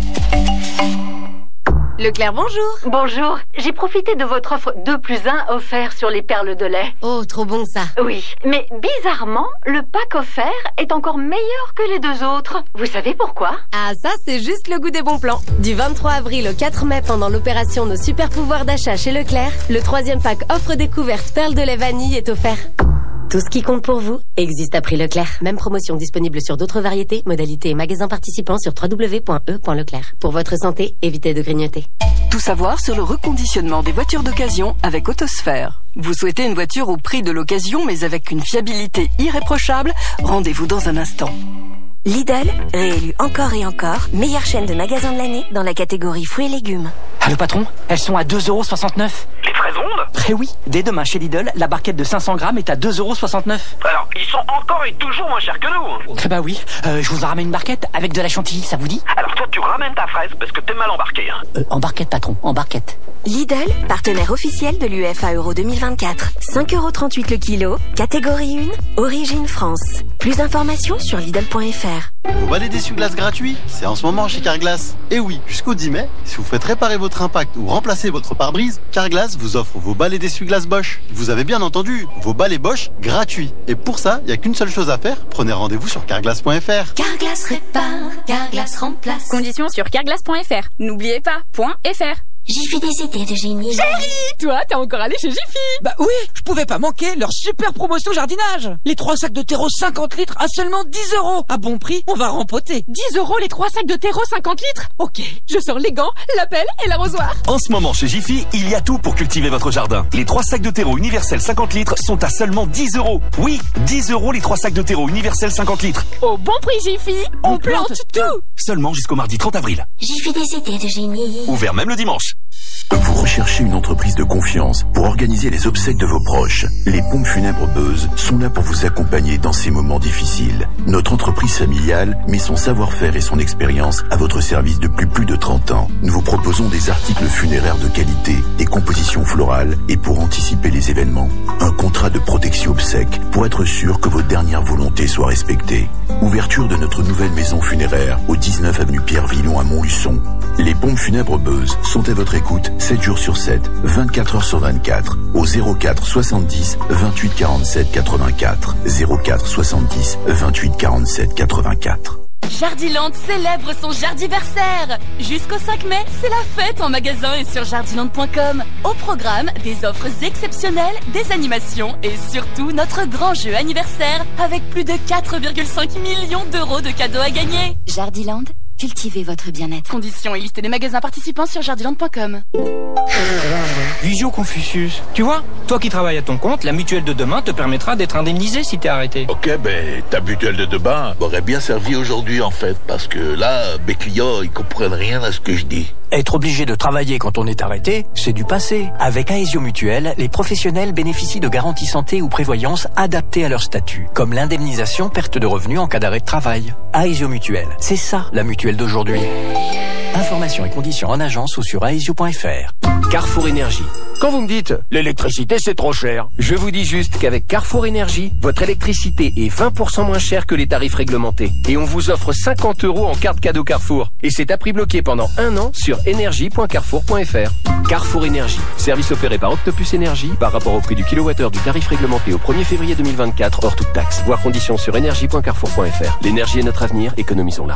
Leclerc, bonjour. Bonjour. J'ai profité de votre offre deux plus un offert sur les perles de lait. Oh, trop bon ça. Oui, mais bizarrement, le pack offert est encore meilleur que les deux autres. Vous savez pourquoi ? Ah, ça, c'est juste le goût des bons plans. Du vingt-trois avril au quatre mai, pendant l'opération Nos super pouvoirs d'achat chez Leclerc, le troisième pack offre découverte perles de lait vanille est offert. Tout ce qui compte pour vous existe à prix Leclerc. Même promotion disponible sur d'autres variétés, modalités et magasins participants sur w w w point e point leclerc. Pour votre santé, évitez de grignoter. Tout savoir sur le reconditionnement des voitures d'occasion avec Autosphère. Vous souhaitez une voiture au prix de l'occasion mais avec une fiabilité irréprochable ? Rendez-vous dans un instant. Lidl, réélu encore et encore, meilleure chaîne de magasins de l'année dans la catégorie fruits et légumes. Allô patron, elles sont à deux euros soixante-neuf. Les fraises rondes ? Eh oui, dès demain chez Lidl, la barquette de cinq cents grammes est à deux euros soixante-neuf. Alors, ils sont encore et toujours moins chers que nous. Eh bah oui, euh, je vous en ramène une barquette avec de la chantilly, ça vous dit ? Alors toi, tu ramènes ta fraise parce que t'es mal embarqué. Hein. Euh, en barquette patron, en barquette. Lidl, partenaire officiel de l'U E F A Euro deux mille vingt-quatre. cinq euros trente-huit le kilo, catégorie un, origine France. Plus d'informations sur Lidl point F R. Vos balais d'essuie-glace gratuits, c'est en ce moment chez Carglass. Et oui, jusqu'au dix mai, si vous faites réparer votre impact ou remplacer votre pare-brise, Carglass vous offre vos balais d'essuie-glace Bosch. Vous avez bien entendu, vos balais Bosch gratuits. Et pour ça, il n'y a qu'une seule chose à faire, prenez rendez-vous sur carglass point F R. Carglass répare, Carglass remplace. Conditions sur carglass point F R. N'oubliez pas, .fr. Jiffy des idées de génie. Chérie, toi, t'es encore allé chez Jiffy? Bah oui, je pouvais pas manquer leur super promotion jardinage. Les trois sacs de terreau cinquante litres à seulement dix euros. À bon prix, on va rempoter. dix euros les trois sacs de terreau cinquante litres? Ok, je sors les gants, la pelle et l'arrosoir. En ce moment, chez Jiffy, il y a tout pour cultiver votre jardin. Les trois sacs de terreau universel cinquante litres sont à seulement dix euros. Oui, dix euros les trois sacs de terreau universel cinquante litres. Au bon prix Jiffy, on, on plante, plante tout. Seulement jusqu'au mardi trente avril. Jiffy des idées de génie. Ouvert même le dimanche. Vous recherchez une entreprise de confiance pour organiser les obsèques de vos proches. Les pompes funèbres Buzz sont là pour vous accompagner dans ces moments difficiles. Notre entreprise familiale met son savoir-faire et son expérience à votre service depuis plus de trente ans. Nous vous proposons des articles funéraires de qualité, des compositions florales et pour anticiper les événements, un contrat de protection obsèques pour être sûr que vos dernières volontés soient respectées. Ouverture de notre nouvelle maison funéraire au dix-neuf avenue Pierre Villon à Montluçon. Les pompes funèbres Buzz sont à votre écoute sept jours sur sept, vingt-quatre heures sur vingt-quatre, au zéro quatre soixante-dix vingt-huit quarante-sept quatre-vingt-quatre. zéro quatre soixante-dix vingt-huit quarante-sept quatre-vingt-quatre. Jardiland célèbre son jardiversaire. Jusqu'au cinq mai, c'est la fête en magasin et sur jardiland point com. Au programme, des offres exceptionnelles, des animations et surtout notre grand jeu anniversaire avec plus de quatre virgule cinq millions d'euros de cadeaux à gagner. Jardiland, cultivez votre bien-être. Conditions et liste des magasins participants sur jardiland point com. Visio Confucius. Tu vois, toi qui travailles à ton compte, la mutuelle de demain te permettra d'être indemnisé si t'es arrêté. Ok, ben ta mutuelle de demain m'aurait bien servi aujourd'hui en fait, parce que là, mes clients, ils comprennent rien à ce que je dis. Être obligé de travailler quand on est arrêté, c'est du passé. Avec Aesio Mutuelle, les professionnels bénéficient de garanties santé ou prévoyance adaptées à leur statut, comme l'indemnisation perte de revenus en cas d'arrêt de travail. Aesio Mutuelle, c'est ça la mutuelle d'aujourd'hui. Informations et conditions en agence ou sur aesio point f r. Carrefour Énergie. Quand vous me dites l'électricité c'est trop cher, je vous dis juste qu'avec Carrefour Énergie, votre électricité est vingt pour cent moins chère que les tarifs réglementés. Et on vous offre cinquante euros en carte cadeau Carrefour. Et c'est à prix bloqué pendant un an sur énergie point carrefour point f r. Carrefour Énergie. Service opéré par Octopus Énergie par rapport au prix du kilowattheure du tarif réglementé au premier février deux mille vingt-quatre hors toute taxe. Voir conditions sur énergie point carrefour point f r. L'énergie est notre avenir, économisons-la.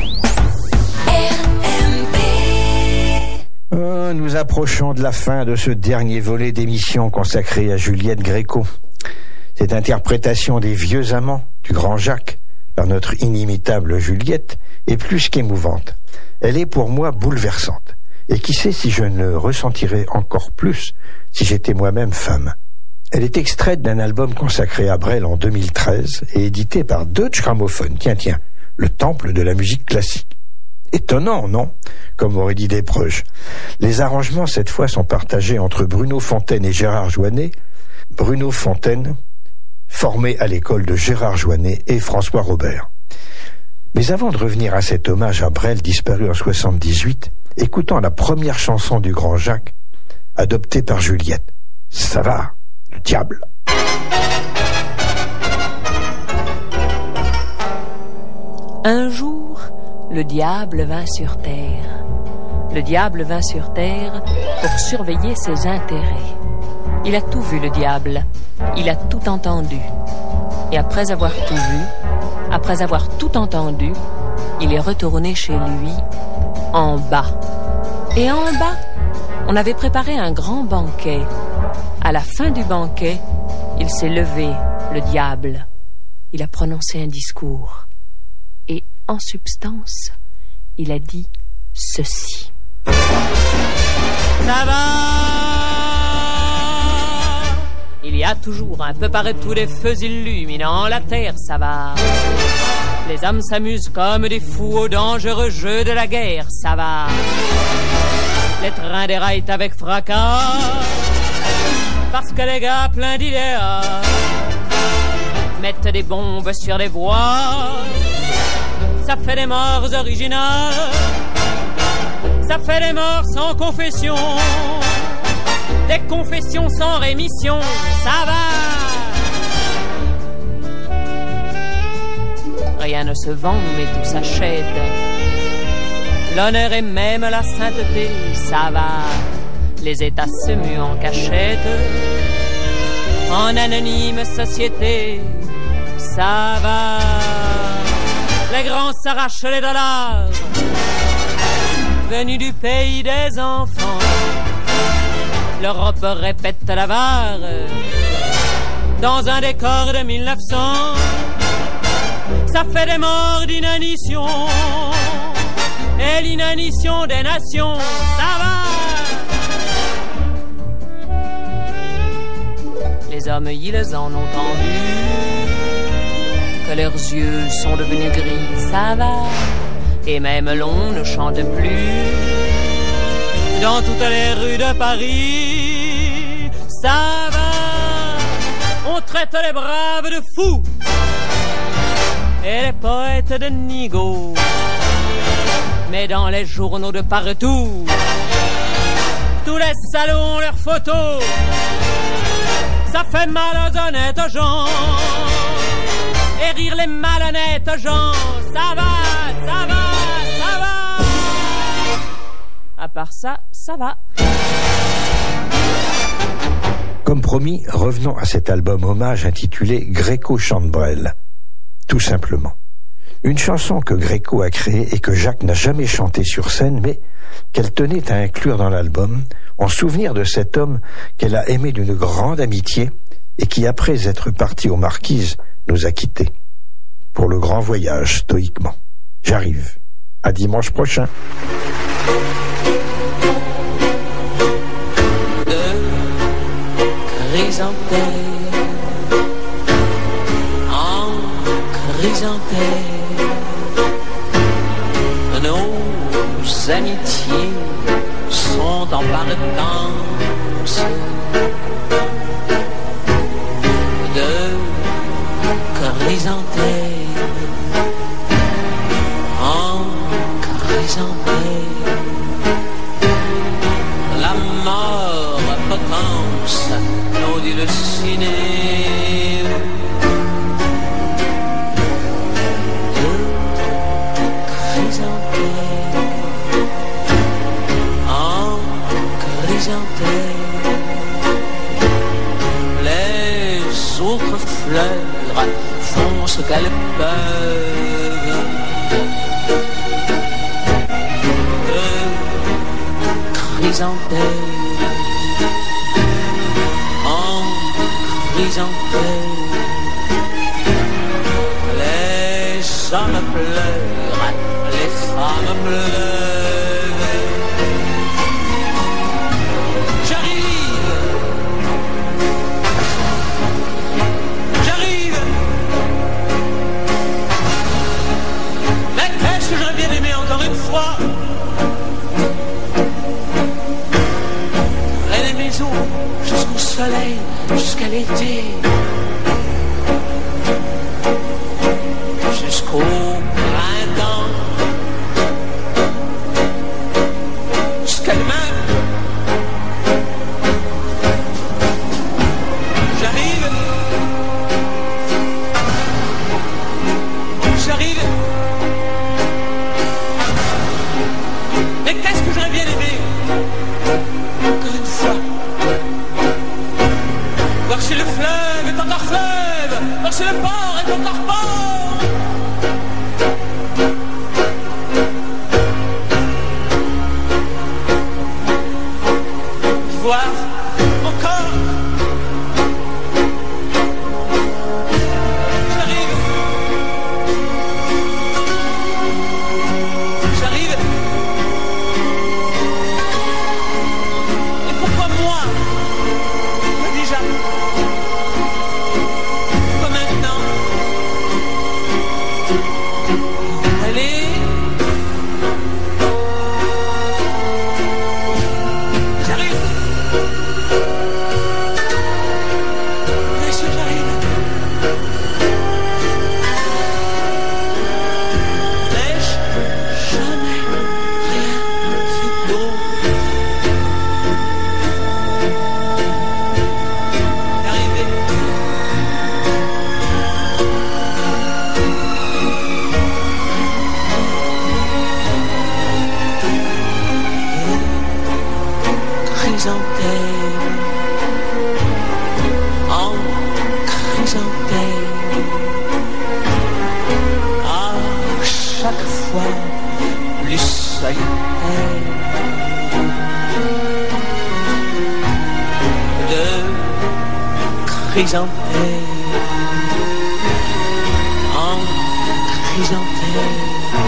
Oh, nous approchons de la fin de ce dernier volet d'émission consacré à Juliette Gréco. Cette interprétation des vieux amants du grand Jacques par notre inimitable Juliette est plus qu'émouvante. Elle est pour moi bouleversante. Et qui sait si je ne ressentirais encore plus si j'étais moi-même femme. Elle est extraite d'un album consacré à Brel en deux mille treize et édité par Deutsche Grammophon. Tiens, tiens, le temple de la musique classique. Étonnant, non? Comme aurait dit Desproges. Les arrangements, cette fois, sont partagés entre Bruno Fontaine et Gérard Joannet. Bruno Fontaine, formé à l'école de Gérard Joannet et François Robert. Mais avant de revenir à cet hommage à Brel disparu en soixante-dix-huit, écoutons la première chanson du grand Jacques, adoptée par Juliette. Ça va, le diable. Un jour, le diable vint sur terre. Le diable vint sur terre pour surveiller ses intérêts. Il a tout vu, le diable. Il a tout entendu. Et après avoir tout vu, après avoir tout entendu, il est retourné chez lui, en bas. Et en bas, on avait préparé un grand banquet. À la fin du banquet, il s'est levé, le diable. Il a prononcé un discours. Et en substance, il a dit ceci. Ça va. Il y a toujours un peu partout des feux illuminant la terre, ça va. Les hommes s'amusent comme des fous au dangereux jeu de la guerre, ça va. Les trains déraillent avec fracas, parce que les gars pleins d'idées mettent des bombes sur les voies. Ça fait des morts originales, ça fait des morts sans confession, des confessions sans rémission, ça va. Rien ne se vend mais tout s'achète, l'honneur et même la sainteté, ça va. Les États se muent en cachette, en anonyme société, ça va. Les grands s'arrachent les dollars, venus du pays des enfants. L'Europe répète la barre, dans un décor de mille neuf cents. Ça fait des morts d'inanition, et l'inanition des nations, ça va. Les hommes, ils en ont entendu, que leurs yeux sont devenus gris, ça va. Et même l'on ne chante plus dans toutes les rues de Paris, ça va. On traite les braves de fous et les poètes de nigauds, mais dans les journaux de partout, tous les salauds ont leurs photos. Ça fait mal aux honnêtes gens, et rire les malhonnêtes gens, ça va, ça va, ça va. À part ça, ça va. Comme promis, revenons à cet album hommage intitulé Gréco chante Brel. Tout simplement. Une chanson que Gréco a créée et que Jacques n'a jamais chantée sur scène, mais qu'elle tenait à inclure dans l'album, en souvenir de cet homme qu'elle a aimé d'une grande amitié et qui, après être parti aux Marquises, nous a quittés. Pour le grand voyage, stoïquement. J'arrive. À dimanche prochain. Chrysanthème, en chrysanthème, nos amitiés sont en partance. De chrysanthème, en chrysanthème, la mort potence nous dit le ciné. De chrysanthème, en chrysanthème, les autres fleurs font ce qu'elles peuvent. De chrysanthème, chrysanthème, les hommes pleurent, les femmes pleurent. J'arrive, j'arrive. Mais qu'est-ce que j'aurais bien aimé encore une fois? Et les maisons jusqu'au soleil, jusqu'à l'été, jusqu'au printemps, jusqu'à demain. J'arrive, j'arrive. Mais qu'est-ce que j'aurais bien aimé encore une fois? Voir si le fleuve est encore fleuve, voir si le port est encore port. Voir encore. J'arrive. J'arrive. Et pourquoi moi? Déjà. Pas maintenant. Allez. J'arrive. Bien sûr, j'arrive. N'ai-je jamais rien fait d'autre? Chrysanthème, en chrysanthème, à chaque fois plus solitaire. De chrysanthème, en chrysanthème,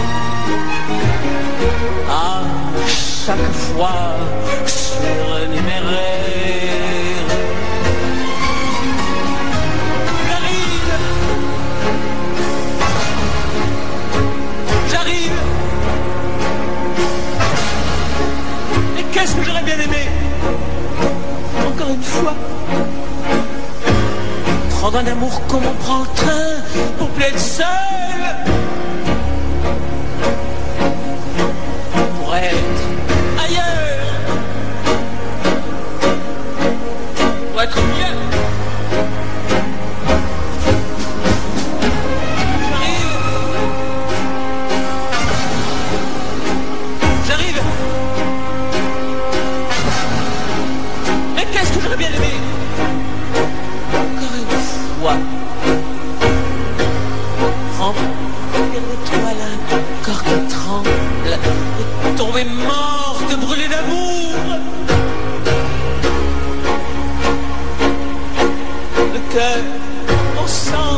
à chaque fois surnuméraire. J'arrive, j'arrive. Et qu'est-ce que j'aurais bien aimé encore une fois? Prendre un amour comme on prend le train pour plus être seul, pour être ailleurs, pour être bien. J'arrive, j'arrive. tombé morte, brûlée d'amour. Le cœur en sang.